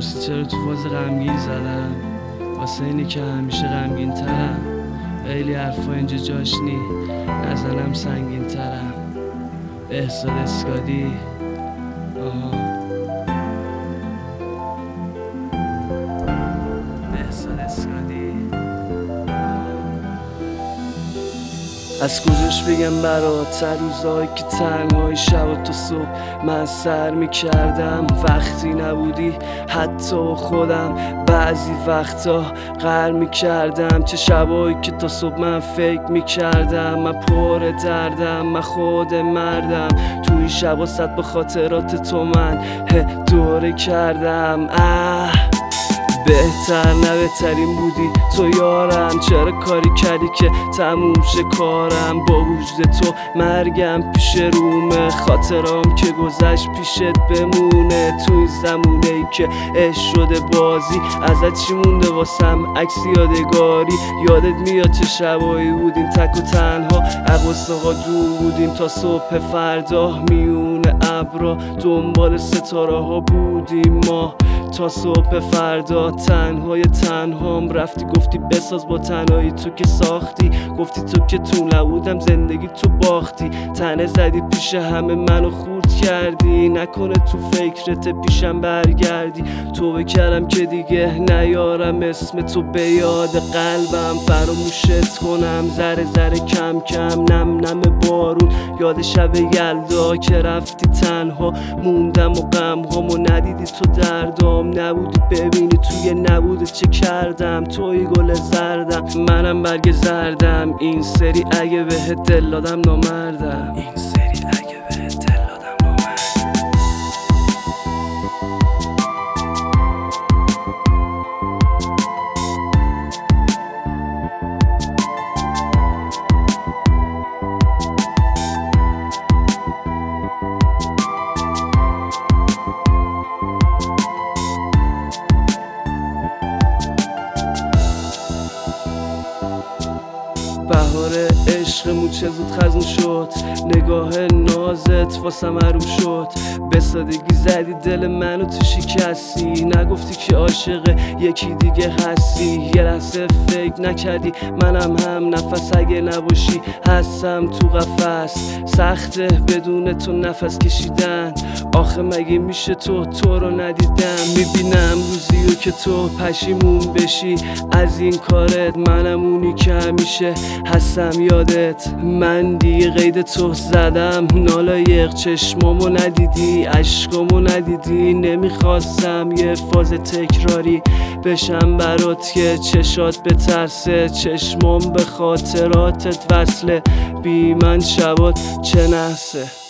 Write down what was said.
میپرسی چرا تو فاز غمگین زدم، واسه اینه که همیشه غمگین ترم. خیلی حرفا اینجا جاش نی، نزنم سنگین ترم. بهزاد اسکادی. بهزاد اسکادی. از کجاش بگم برات روزایی که تنهای شب و تا صبح من سر میکردم، وقتی نبودی حتی خودم بعضی وقتا غر میکردم. چه شبایی که تا صبح من فکر میکردم من پر دردم، من خود مردم. تو این شبا صد به خاطرات تو من دوره کردم. بهتر نه بهترین بودی تو یارم، چرا کاری کردی که تموم شه کارم؟ با وجود تو مرگم پیش رومه، خاطرام که گذشت پیشت بمونه. تو این زمونه ای که عشق شده بازی، ازت چی مونده واسم؟ عکس یادگاری. یادت میاد چه شبایی بودیم تک و تنها، عقل دور بودیم تا صبح فردا، میون ابرا دنبال ستاره ها بودیم ما تا صبح فردا. تنهای تنهام رفتی گفتی بساز با تنهایی تو که ساختی، گفتی تو که تو نبودم زندگی تو باختی. تنه زدی پیش همه منو خورد کردی، نکنه تو فکرت پیشم برگردی. توبه کردم که دیگه نیارم اسم تو به یاد قلبم، فراموشت کنم ذره ذره کم کم. نم نم بارون یاد شب یلدا که رفتی تنها موندم و غم هامو ندیدی تو دردام. نبودی ببینی توی نبوده چه کردم، توی گل زردم منم برگ زردم. این سری اگه بهت دل دادم نامردم، این سری اگه بهت دل دادم نامردم. بهار عشقمون چه زود خزون شد، نگاه نازت واسم حروم شد. به سادگی زدی دل منو تو شکستی، نگفتی که عاشق یکی دیگه هستی. یه لحظه فکر نکردی منم هم نفس اگه نباشی هستم تو قفس. سخته بدون تو نفس کشیدن، آخه مگه میشه تو رو ندیدم؟ میبینم روزیو که تو پشیمون بشی از این کارت، منم اونی که همیشه هستم یادت. من دیگه قید تو زدم نالایق، چشمامو ندیدی عشقامو ندیدی. نمیخواستم یه فاز تکراری بشم برات که چشات بترسه، چشمام به خاطراتت وصله. بی من شبات چه نحسه.